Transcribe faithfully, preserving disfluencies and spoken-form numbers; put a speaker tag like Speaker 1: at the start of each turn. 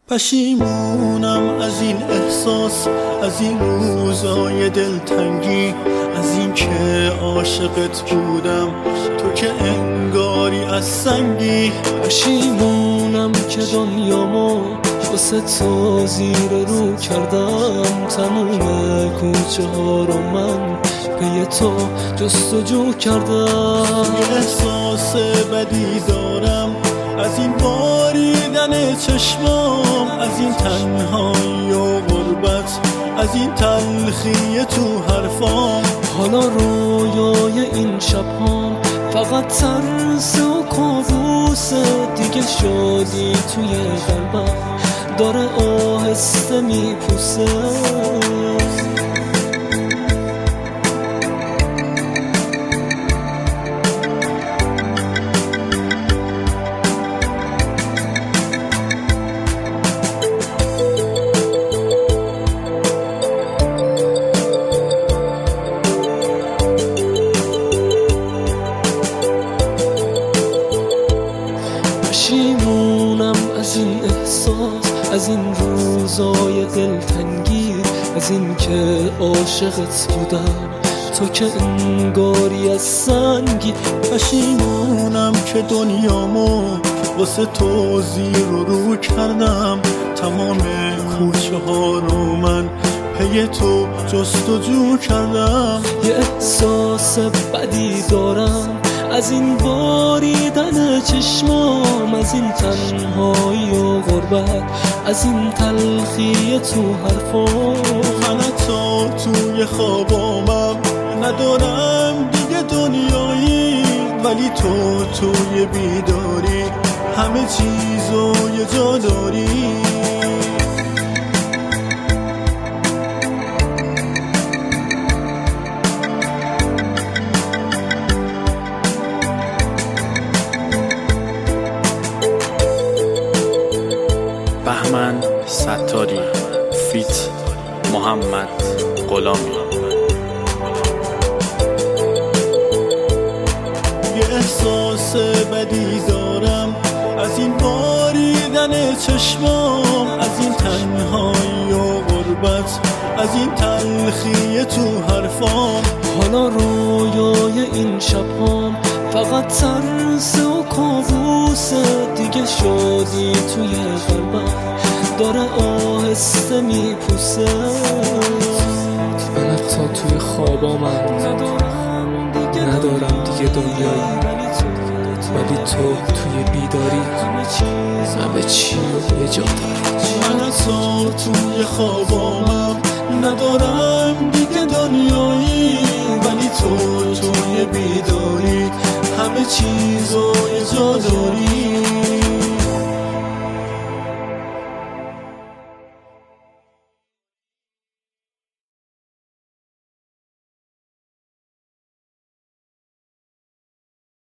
Speaker 1: پشیمونم از این احساس، از این روزای دلتنگی، از این که عاشقت بودم تو که انگاری از سنگی.
Speaker 2: پشیمونم که دنیامو واسه تو زیر رو کردم، تموم کوچه ها رو من پی تو جستجو کردم.
Speaker 1: یه احساس بدی دارم از این باریدن چشمام، از این تنهایی و غربت، از این تلخی تو حرفام.
Speaker 2: حالا رویای این شب‌هام فقط ترس و کابوسه، دیگه شادی توی قلبم داره آهسته میپوسه. پشیمونم از این احساس، از این روزای دلتنگی، از این که عاشقت بودم تو که انگاری از سنگی.
Speaker 1: پشیمونم که دنیامو واسه تو زیر و رو کردم، تمام کوچه ها رو من پی تو جستجو کردم.
Speaker 2: یه احساس بدی دارم از این باریدن چشمام، از این تنهایی و غربت، از این تلخی تو حرفام.
Speaker 1: من تا توی خوابامم ندارم دیگه دنیایی، ولی تو توی بیداری همه چیزو یه جا داری.
Speaker 3: بهمن ستاری فیت محمد غلامی.
Speaker 1: یه احساس بدی دارم از این باریدن چشمام، از این تنهایی و غربت، از این تلخی تو حرفام.
Speaker 2: حالا رویای این شب‌هام فقط ترس و کابوسه، دیگه شادی توی قلبم داره آهسته میپوسه. من حتی توی خوابامم ندارم دیگه, ندارم دیگه دنیایی، ولی تو توی بیداری همه چی رو یه جا داری.
Speaker 1: من حتی توی خوابامم ندارم دیگه دنیایی، ولی تو توی بیداری همه چیزو یه جا داری.